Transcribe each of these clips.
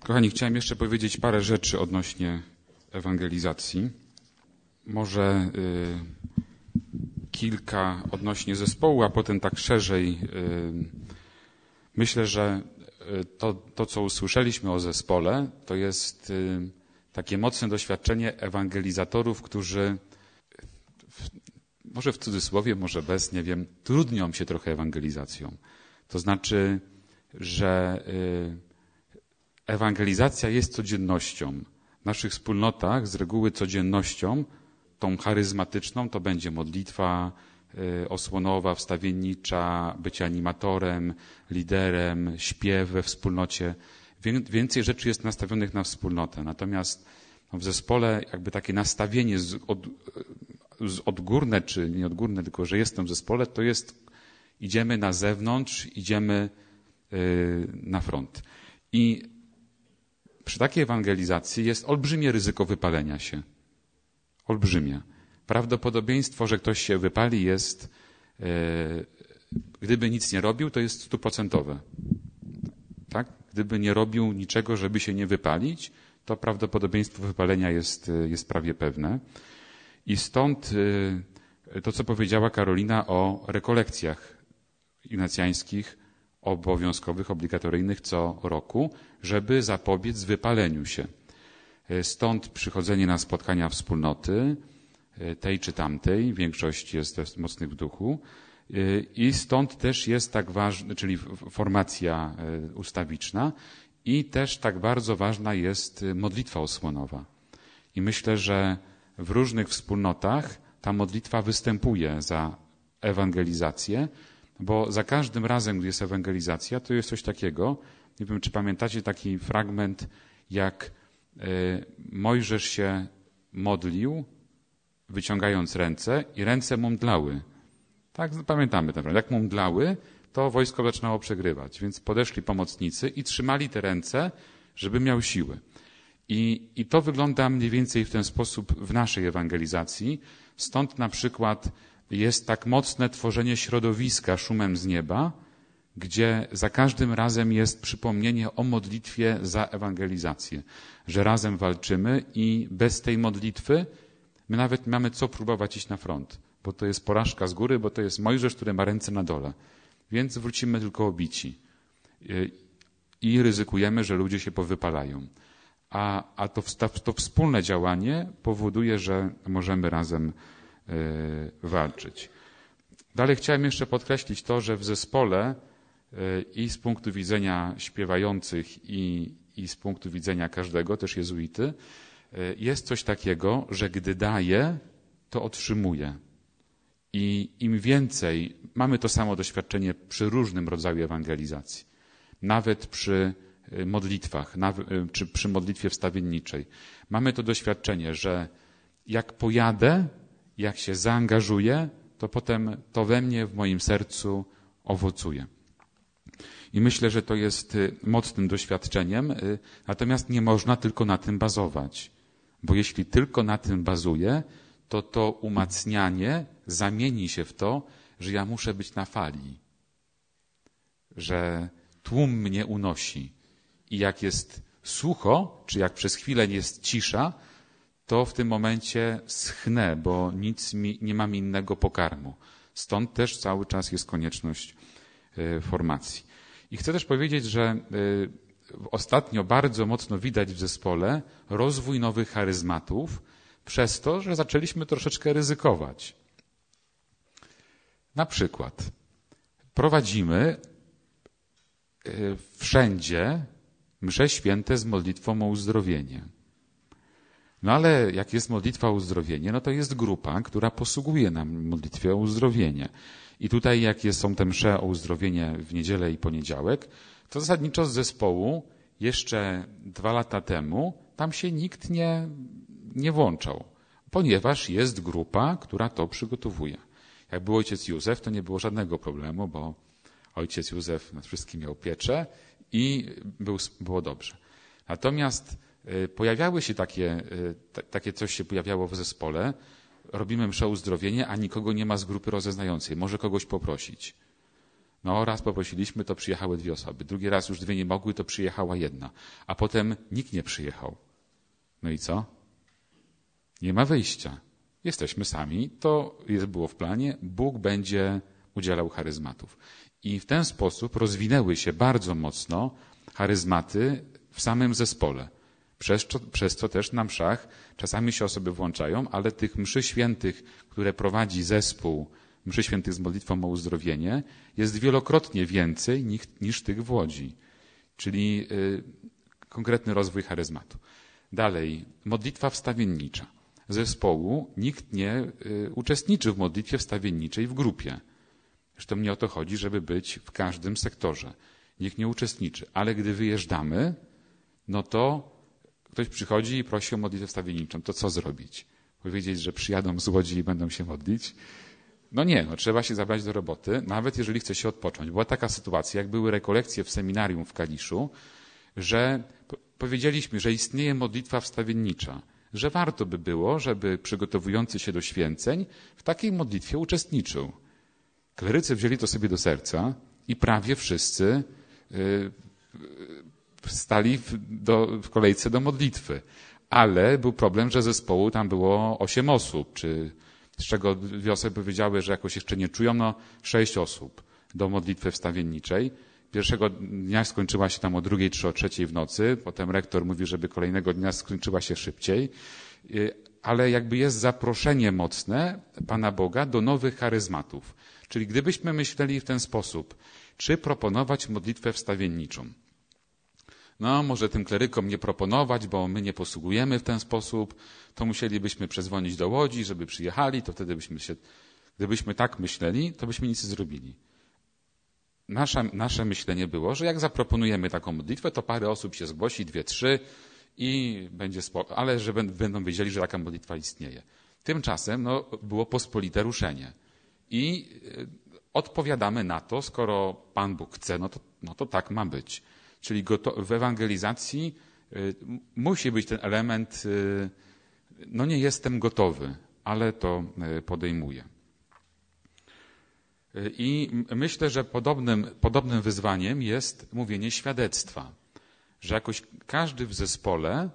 Kochani, chciałem jeszcze powiedzieć parę rzeczy odnośnie ewangelizacji. Może kilka odnośnie zespołu, a potem tak szerzej. Myślę, że to, co usłyszeliśmy o zespole, to jest takie mocne doświadczenie ewangelizatorów, którzy, może w cudzysłowie, może bez, nie wiem, trudnią się trochę ewangelizacją. To znaczy, że ewangelizacja jest codziennością. W naszych wspólnotach z reguły codziennością, tą charyzmatyczną, to będzie modlitwa osłonowa, wstawiennicza, bycie animatorem, liderem, śpiew we wspólnocie. Więcej rzeczy jest nastawionych na wspólnotę. Natomiast w zespole jakby takie nastawienie odgórne, czy nie odgórne, tylko że jestem w zespole, to jest idziemy na zewnątrz, idziemy na front. I przy takiej ewangelizacji jest olbrzymie ryzyko wypalenia się. Olbrzymie. Prawdopodobieństwo, że ktoś się wypali jest, gdyby nic nie robił, to jest 100%. Tak? Gdyby nie robił niczego, żeby się nie wypalić, to prawdopodobieństwo wypalenia jest prawie pewne. I stąd to, co powiedziała Karolina o rekolekcjach ignacjańskich, obowiązkowych, obligatoryjnych co roku, żeby zapobiec wypaleniu się. Stąd przychodzenie na spotkania wspólnoty, tej czy tamtej, większość jest mocnych w duchu, i stąd też jest tak ważna, czyli formacja ustawiczna, i też tak bardzo ważna jest modlitwa osłonowa. I myślę, że w różnych wspólnotach ta modlitwa występuje za ewangelizację, bo za każdym razem, gdy jest ewangelizacja, to jest coś takiego, nie wiem, czy pamiętacie taki fragment, jak Mojżesz się modlił, wyciągając ręce i ręce mu mdlały. Tak, pamiętamy ten fragment. Jak mu mdlały, to wojsko zaczynało przegrywać. Więc podeszli pomocnicy i trzymali te ręce, żeby miał siły. I to wygląda mniej więcej w ten sposób w naszej ewangelizacji. Stąd na przykład jest tak mocne tworzenie środowiska szumem z nieba, gdzie za każdym razem jest przypomnienie o modlitwie za ewangelizację, że razem walczymy i bez tej modlitwy my nawet mamy co próbować iść na front, bo to jest porażka z góry, bo to jest Mojżesz, który ma ręce na dole, więc wrócimy tylko obici i ryzykujemy, że ludzie się powypalają. A to wspólne działanie powoduje, że możemy razem walczyć. Dalej chciałem jeszcze podkreślić to, że w zespole i z punktu widzenia śpiewających i z punktu widzenia każdego, też jezuity, jest coś takiego, że gdy daje, to otrzymuje. I im więcej, mamy to samo doświadczenie przy różnym rodzaju ewangelizacji, nawet przy modlitwach, czy przy modlitwie wstawienniczej. Mamy to doświadczenie, że jak pojadę, jak się zaangażuję, to potem to we mnie, w moim sercu owocuje. I myślę, że to jest mocnym doświadczeniem, natomiast nie można tylko na tym bazować. Bo jeśli tylko na tym bazuję, to umacnianie zamieni się w to, że ja muszę być na fali. Że tłum mnie unosi. I jak jest sucho, czy jak przez chwilę jest cisza, to w tym momencie schnę, bo nie mam innego pokarmu. Stąd też cały czas jest konieczność formacji. I chcę też powiedzieć, że ostatnio bardzo mocno widać w zespole rozwój nowych charyzmatów przez to, że zaczęliśmy troszeczkę ryzykować. Na przykład prowadzimy wszędzie msze święte z modlitwą o uzdrowienie. No ale jak jest modlitwa o uzdrowienie, no to jest grupa, która posługuje nam modlitwie o uzdrowienie. I tutaj jak są te msze o uzdrowienie w niedzielę i poniedziałek, to zasadniczo z zespołu jeszcze 2 lata temu tam się nikt nie włączał, ponieważ jest grupa, która to przygotowuje. Jak był ojciec Józef, to nie było żadnego problemu, bo ojciec Józef nad wszystkim miał pieczę i było dobrze. Natomiast pojawiały się takie coś się pojawiało w zespole, robimy mszę uzdrowienie, a nikogo nie ma z grupy rozeznającej. Może kogoś poprosić. No raz poprosiliśmy, to przyjechały 2 osoby. Drugi raz już 2 nie mogły, to przyjechała 1. A potem nikt nie przyjechał. No i co? Nie ma wyjścia. Jesteśmy sami, to było w planie, Bóg będzie udzielał charyzmatów. I w ten sposób rozwinęły się bardzo mocno charyzmaty w samym zespole. Przez co też na mszach czasami się osoby włączają, ale tych mszy świętych, które prowadzi zespół mszy świętych z modlitwą o uzdrowienie, jest wielokrotnie więcej niż tych w Łodzi. Czyli konkretny rozwój charyzmatu. Dalej, modlitwa wstawiennicza. Zespołu nikt nie uczestniczy w modlitwie wstawienniczej w grupie. Zresztą nie o to chodzi, żeby być w każdym sektorze. Nikt nie uczestniczy. Ale gdy wyjeżdżamy, no to ktoś przychodzi i prosi o modlitwę wstawienniczą. To co zrobić? Powiedzieć, że przyjadą z Łodzi i będą się modlić? No nie, no trzeba się zabrać do roboty, nawet jeżeli chce się odpocząć. Była taka sytuacja, jak były rekolekcje w seminarium w Kaliszu, że powiedzieliśmy, że istnieje modlitwa wstawiennicza, że warto by było, żeby przygotowujący się do święceń w takiej modlitwie uczestniczył. Klerycy wzięli to sobie do serca i prawie wszyscy stali w kolejce do modlitwy. Ale był problem, że zespołu tam było 8 osób, z czego 2 osoby powiedziały, że jakoś jeszcze nie czują, 6 osób do modlitwy wstawienniczej. Pierwszego dnia skończyła się tam o 2 czy o 3 w nocy, potem rektor mówi, żeby kolejnego dnia skończyła się szybciej, ale jakby jest zaproszenie mocne Pana Boga do nowych charyzmatów. Czyli gdybyśmy myśleli w ten sposób, czy proponować modlitwę wstawienniczą? No, może tym klerykom nie proponować, bo my nie posługujemy w ten sposób, to musielibyśmy przezwonić do Łodzi, żeby przyjechali, to wtedy gdybyśmy tak myśleli, to byśmy nic nie zrobili. Nasze myślenie było, że jak zaproponujemy taką modlitwę, to parę osób się zgłosi, 2, 3 i będzie spoko, ale że będą wiedzieli, że taka modlitwa istnieje. Tymczasem było pospolite ruszenie. I odpowiadamy na to, skoro Pan Bóg chce, no to tak ma być. Czyli w ewangelizacji musi być ten element, nie jestem gotowy, ale to podejmuję. I myślę, że podobnym wyzwaniem jest mówienie świadectwa, że jakoś każdy w zespole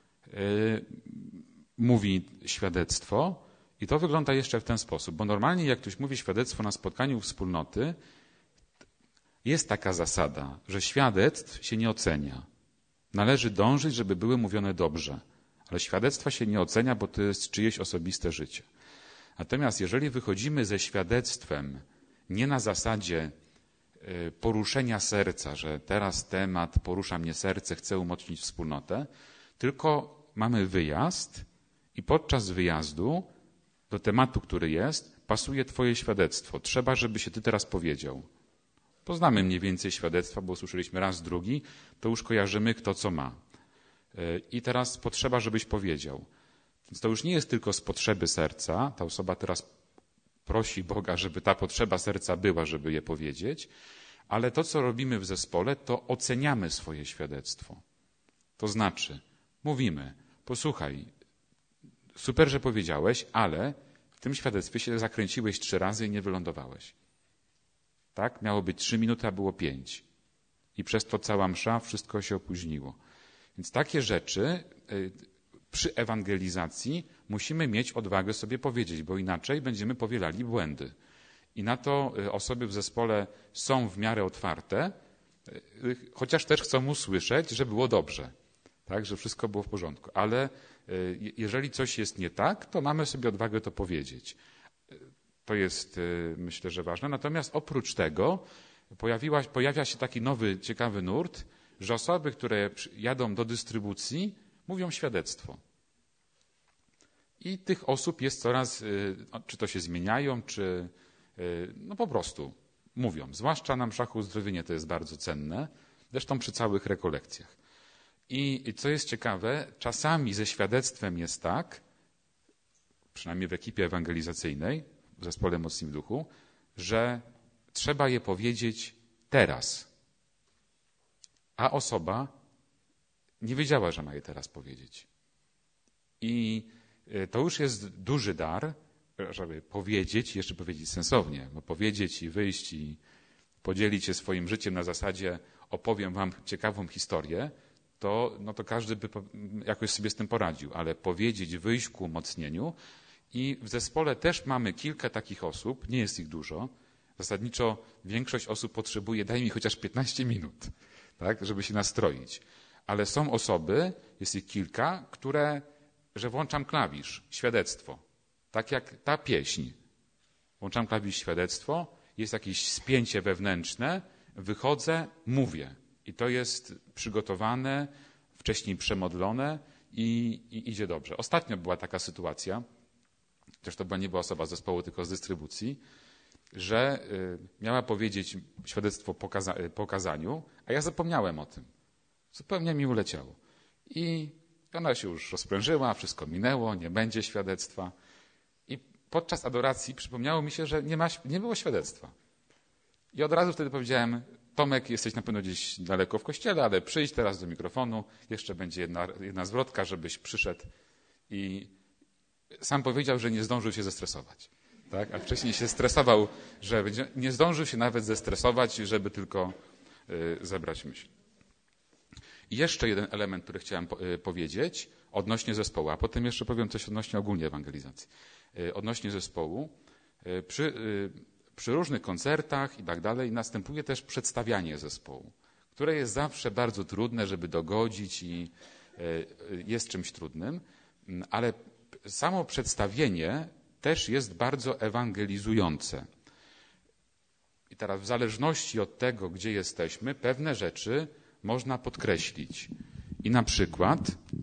mówi świadectwo i to wygląda jeszcze w ten sposób, bo normalnie jak ktoś mówi świadectwo na spotkaniu wspólnoty, jest taka zasada, że świadectw się nie ocenia. Należy dążyć, żeby były mówione dobrze, ale świadectwa się nie ocenia, bo to jest czyjeś osobiste życie. Natomiast jeżeli wychodzimy ze świadectwem nie na zasadzie poruszenia serca, że teraz temat porusza mnie serce, chcę umocnić wspólnotę, tylko mamy wyjazd i podczas wyjazdu do tematu, który jest, pasuje twoje świadectwo. Trzeba, żeby się ty teraz powiedział. Poznamy mniej więcej świadectwa, bo usłyszeliśmy raz, drugi, to już kojarzymy, kto co ma. I teraz potrzeba, żebyś powiedział. Więc to już nie jest tylko z potrzeby serca, ta osoba teraz prosi Boga, żeby ta potrzeba serca była, żeby je powiedzieć, ale to, co robimy w zespole, to oceniamy swoje świadectwo. To znaczy, mówimy, posłuchaj, super, że powiedziałeś, ale w tym świadectwie się zakręciłeś 3 razy i nie wylądowałeś. Tak? Miało być 3 minuty, a było 5. I przez to cała msza, wszystko się opóźniło. Więc takie rzeczy przy ewangelizacji musimy mieć odwagę sobie powiedzieć, bo inaczej będziemy powielali błędy. I na to osoby w zespole są w miarę otwarte, chociaż też chcą usłyszeć, że było dobrze, tak, że wszystko było w porządku. Ale jeżeli coś jest nie tak, to mamy sobie odwagę to powiedzieć. To jest, myślę, że ważne. Natomiast oprócz tego pojawia się taki nowy, ciekawy nurt, że osoby, które jadą do dystrybucji, mówią świadectwo. I tych osób jest coraz, czy to się zmieniają, czy po prostu mówią. Zwłaszcza na mszach uzdrowienie to jest bardzo cenne, zresztą przy całych rekolekcjach. I co jest ciekawe, czasami ze świadectwem jest tak, przynajmniej w ekipie ewangelizacyjnej, w zespole Mocni w Duchu, że trzeba je powiedzieć teraz. A osoba nie wiedziała, że ma je teraz powiedzieć. I to już jest duży dar, żeby powiedzieć, jeszcze powiedzieć sensownie, bo powiedzieć i wyjść i podzielić się swoim życiem na zasadzie opowiem wam ciekawą historię, to każdy by jakoś sobie z tym poradził, ale powiedzieć, wyjść ku umocnieniu. I w zespole też mamy kilka takich osób, nie jest ich dużo. Zasadniczo większość osób potrzebuje, daj mi chociaż 15 minut, tak, żeby się nastroić. Ale są osoby, jest ich kilka, że włączam klawisz, świadectwo. Tak jak ta pieśń. Włączam klawisz, świadectwo, jest jakieś spięcie wewnętrzne, wychodzę, mówię. I to jest przygotowane, wcześniej przemodlone i idzie dobrze. Ostatnio była taka sytuacja, chociaż to nie była osoba z zespołu, tylko z dystrybucji, że miała powiedzieć świadectwo po kazaniu, a ja zapomniałem o tym. Zupełnie mi uleciało. I ona się już rozprężyła, wszystko minęło, nie będzie świadectwa. I podczas adoracji przypomniało mi się, że nie było świadectwa. I od razu wtedy powiedziałem, Tomek, jesteś na pewno gdzieś daleko w kościele, ale przyjdź teraz do mikrofonu, jeszcze będzie jedna zwrotka, żebyś przyszedł. I sam powiedział, że nie zdążył się zestresować. Tak? A wcześniej się stresował, że nie zdążył się nawet zestresować, żeby tylko zebrać myśl. I jeszcze jeden element, który chciałem powiedzieć odnośnie zespołu, a potem jeszcze powiem coś odnośnie ogólnie ewangelizacji. Odnośnie zespołu. Przy różnych koncertach i tak dalej następuje też przedstawianie zespołu, które jest zawsze bardzo trudne, żeby dogodzić i jest czymś trudnym, ale samo przedstawienie też jest bardzo ewangelizujące. I teraz w zależności od tego, gdzie jesteśmy, pewne rzeczy można podkreślić. I na przykład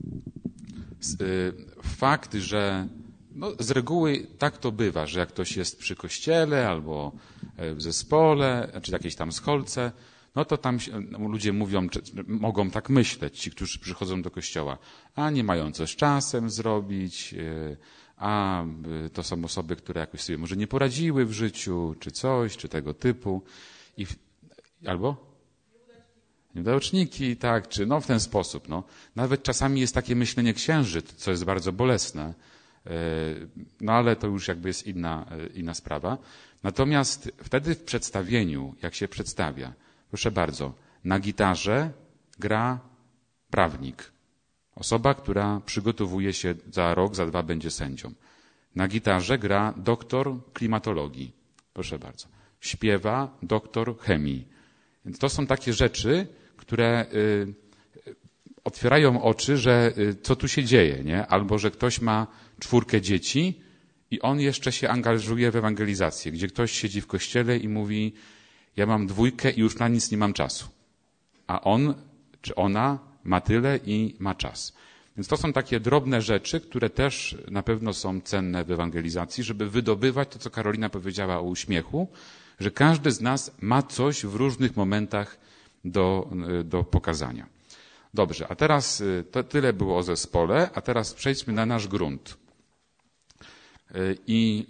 fakt, że z reguły tak to bywa, że jak ktoś jest przy kościele albo w zespole, czy jakiejś tam scholce, to tam ludzie mogą tak myśleć, ci, którzy przychodzą do kościoła, a nie mają coś z czasem zrobić, a to są osoby, które jakoś sobie może nie poradziły w życiu, czy coś, czy tego typu. Albo? Nieudaczyniki, tak, czy w ten sposób. Nawet czasami jest takie myślenie księżyc, co jest bardzo bolesne, ale to już jakby jest inna sprawa. Natomiast wtedy w przedstawieniu, jak się przedstawia, proszę bardzo, na gitarze gra prawnik. Osoba, która przygotowuje się za rok, za 2 będzie sędzią. Na gitarze gra doktor klimatologii. Proszę bardzo. Śpiewa doktor chemii. Więc to są takie rzeczy, które otwierają oczy, że co tu się dzieje, nie? Albo że ktoś ma 4 dzieci i on jeszcze się angażuje w ewangelizację, gdzie ktoś siedzi w kościele i mówi, ja mam 2 i już na nic nie mam czasu. A on czy ona ma tyle i ma czas. Więc to są takie drobne rzeczy, które też na pewno są cenne w ewangelizacji, żeby wydobywać to, co Karolina powiedziała o uśmiechu, że każdy z nas ma coś w różnych momentach do pokazania. Dobrze, a teraz to tyle było o zespole, a teraz przejdźmy na nasz grunt. I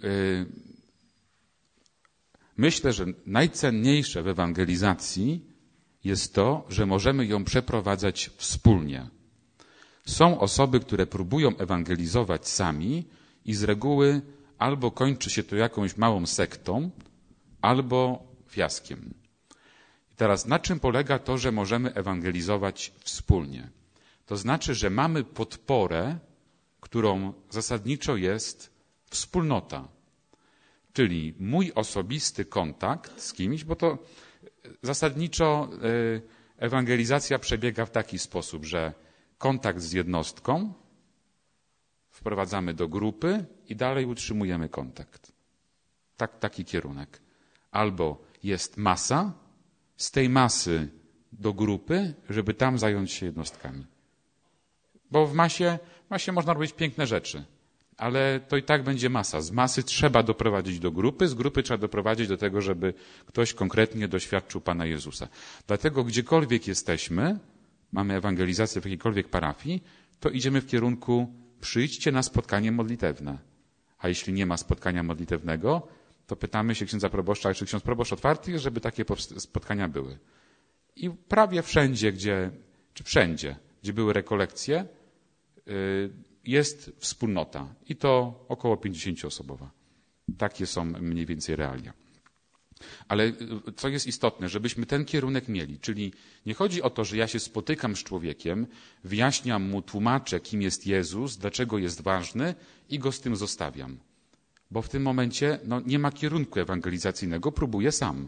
myślę, że najcenniejsze w ewangelizacji jest to, że możemy ją przeprowadzać wspólnie. Są osoby, które próbują ewangelizować sami i z reguły albo kończy się to jakąś małą sektą, albo fiaskiem. I teraz na czym polega to, że możemy ewangelizować wspólnie? To znaczy, że mamy podporę, którą zasadniczo jest wspólnota. Czyli mój osobisty kontakt z kimś, bo to zasadniczo ewangelizacja przebiega w taki sposób, że kontakt z jednostką wprowadzamy do grupy i dalej utrzymujemy kontakt. Taki kierunek. Albo jest masa, z tej masy do grupy, żeby tam zająć się jednostkami. Bo w masie można robić piękne rzeczy, ale to i tak będzie masa. Z masy trzeba doprowadzić do grupy, z grupy trzeba doprowadzić do tego, żeby ktoś konkretnie doświadczył Pana Jezusa. Dlatego gdziekolwiek jesteśmy, mamy ewangelizację w jakiejkolwiek parafii, to idziemy w kierunku przyjdźcie na spotkanie modlitewne. A jeśli nie ma spotkania modlitewnego, to pytamy się księdza proboszcza, czy ksiądz proboszcz otwarty jest, żeby takie spotkania były. I prawie wszędzie, gdzie były rekolekcje, jest wspólnota. I to około 50-osobowa. Takie są mniej więcej realia. Ale co jest istotne, żebyśmy ten kierunek mieli, czyli nie chodzi o to, że ja się spotykam z człowiekiem, wyjaśniam mu, tłumaczę, kim jest Jezus, dlaczego jest ważny i go z tym zostawiam. Bo w tym momencie nie ma kierunku ewangelizacyjnego, próbuję sam.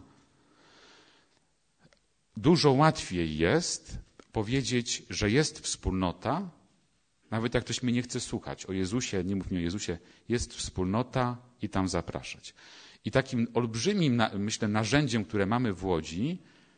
Dużo łatwiej jest powiedzieć, że jest wspólnota, nawet jak ktoś mnie nie chce słuchać o Jezusie, nie mów mi o Jezusie, jest wspólnota i tam zapraszać. I takim olbrzymim, myślę, narzędziem, które mamy w Łodzi,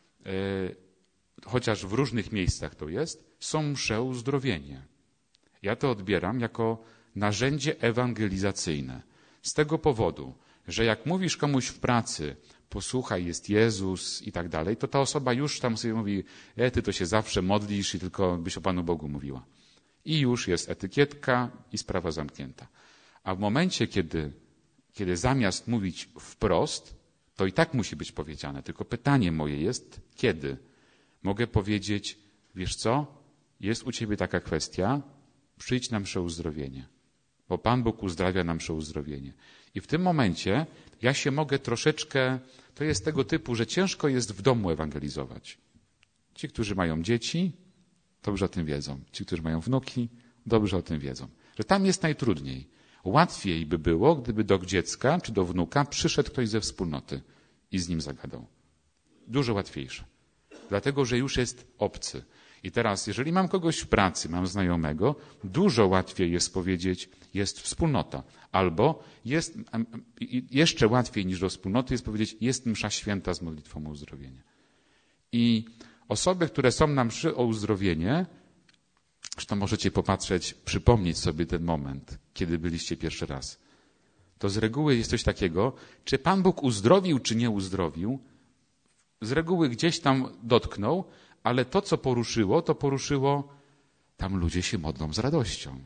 chociaż w różnych miejscach to jest, są msze uzdrowienie. Ja to odbieram jako narzędzie ewangelizacyjne. Z tego powodu, że jak mówisz komuś w pracy, posłuchaj, jest Jezus i tak dalej, to ta osoba już tam sobie mówi, ty to się zawsze modlisz i tylko byś o Panu Bogu mówiła. I już jest etykietka i sprawa zamknięta. A w momencie, kiedy zamiast mówić wprost, to i tak musi być powiedziane. Tylko pytanie moje jest, kiedy? Mogę powiedzieć, wiesz co, jest u ciebie taka kwestia, przyjdź na mszę uzdrowienie. Bo Pan Bóg uzdrawia na mszę uzdrowienie. I w tym momencie ja się mogę troszeczkę, to jest tego typu, że ciężko jest w domu ewangelizować. Ci, którzy mają dzieci, dobrze o tym wiedzą. Ci, którzy mają wnuki, dobrze o tym wiedzą. Że tam jest najtrudniej. Łatwiej by było, gdyby do dziecka czy do wnuka przyszedł ktoś ze wspólnoty i z nim zagadał. Dużo łatwiejsze. Dlatego, że już jest obcy. I teraz, jeżeli mam kogoś w pracy, mam znajomego, dużo łatwiej jest powiedzieć, jest wspólnota. Albo jest, jeszcze łatwiej niż do wspólnoty jest powiedzieć, jest msza święta z modlitwą o uzdrowienie. I osoby, które są na mszy o uzdrowienie, zresztą możecie popatrzeć, przypomnieć sobie ten moment, kiedy byliście pierwszy raz. To z reguły jest coś takiego, czy Pan Bóg uzdrowił, czy nie uzdrowił. Z reguły gdzieś tam dotknął, ale to, co poruszyło, tam ludzie się modlą z radością.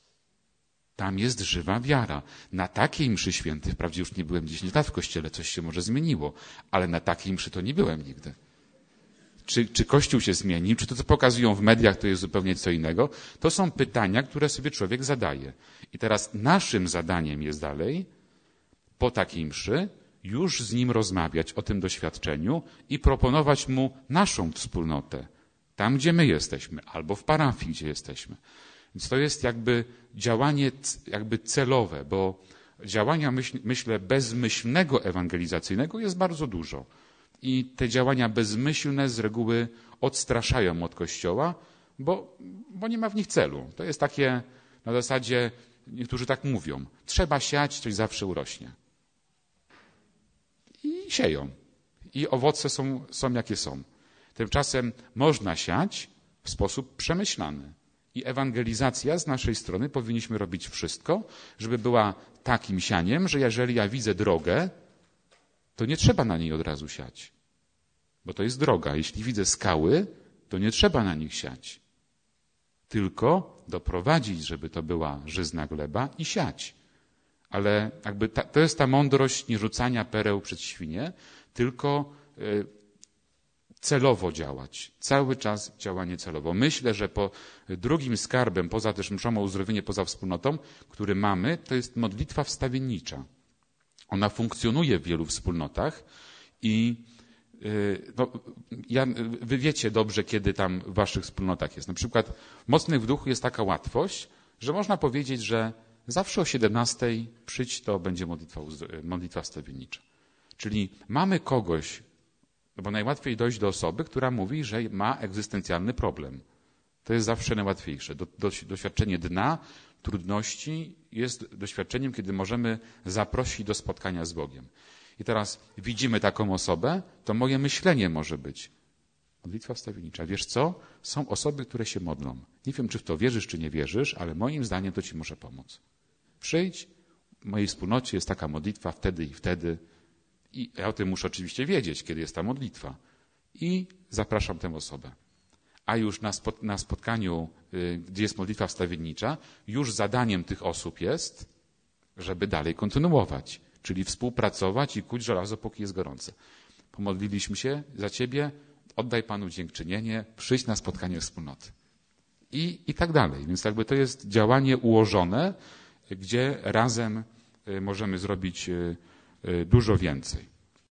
Tam jest żywa wiara. Na takiej mszy świętej, wprawdzie już nie byłem 10 lat w kościele, coś się może zmieniło, ale na takiej mszy to nie byłem nigdy. Czy Kościół się zmienił, czy to, co pokazują w mediach, to jest zupełnie co innego? To są pytania, które sobie człowiek zadaje. I teraz naszym zadaniem jest dalej, po takiej mszy, już z nim rozmawiać o tym doświadczeniu i proponować mu naszą wspólnotę, tam gdzie my jesteśmy, albo w parafii, gdzie jesteśmy. Więc to jest jakby działanie celowe, bo działania, myślę, bezmyślnego ewangelizacyjnego jest bardzo dużo. I te działania bezmyślne z reguły odstraszają od Kościoła, bo nie ma w nich celu. To jest takie na zasadzie, niektórzy tak mówią, trzeba siać, coś zawsze urośnie. I sieją. I owoce są jakie są. Tymczasem można siać w sposób przemyślany. I ewangelizacja z naszej strony powinniśmy robić wszystko, żeby była takim sianiem, że jeżeli ja widzę drogę, to nie trzeba na niej od razu siać. Bo to jest droga. Jeśli widzę skały, to nie trzeba na nich siać. Tylko doprowadzić, żeby to była żyzna gleba i siać. Ale jakby to jest ta mądrość nie rzucania pereł przed świnie, tylko celowo działać. Cały czas działanie celowo. Myślę, że drugim skarbem, poza też mszą o uzdrowienie, poza wspólnotą, który mamy, to jest modlitwa wstawiennicza. Ona funkcjonuje w wielu wspólnotach i wy wiecie dobrze, kiedy tam w waszych wspólnotach jest. Na przykład w Mocnych w Duchu jest taka łatwość, że można powiedzieć, że zawsze o 17:00 przyjdź, to będzie modlitwa wstawiennicza. Czyli mamy kogoś, bo najłatwiej dojść do osoby, która mówi, że ma egzystencjalny problem. To jest zawsze najłatwiejsze. Doświadczenie dna, trudności jest doświadczeniem, kiedy możemy zaprosić do spotkania z Bogiem. I teraz widzimy taką osobę, to moje myślenie może być. Modlitwa wstawiennicza. Wiesz co? Są osoby, które się modlą. Nie wiem, czy w to wierzysz, czy nie wierzysz, ale moim zdaniem to ci może pomóc. Przyjdź, w mojej wspólnocie jest taka modlitwa wtedy i wtedy. I ja o tym muszę oczywiście wiedzieć, kiedy jest ta modlitwa. I zapraszam tę osobę. A już na spotkaniu, gdzie jest modlitwa wstawiennicza, już zadaniem tych osób jest, żeby dalej kontynuować. Czyli współpracować i kuć żelazo, póki jest gorące. Pomodliliśmy się za ciebie, oddaj Panu dziękczynienie, przyjdź na spotkanie wspólnoty. I tak dalej. Więc jakby to jest działanie ułożone, gdzie razem możemy zrobić dużo więcej.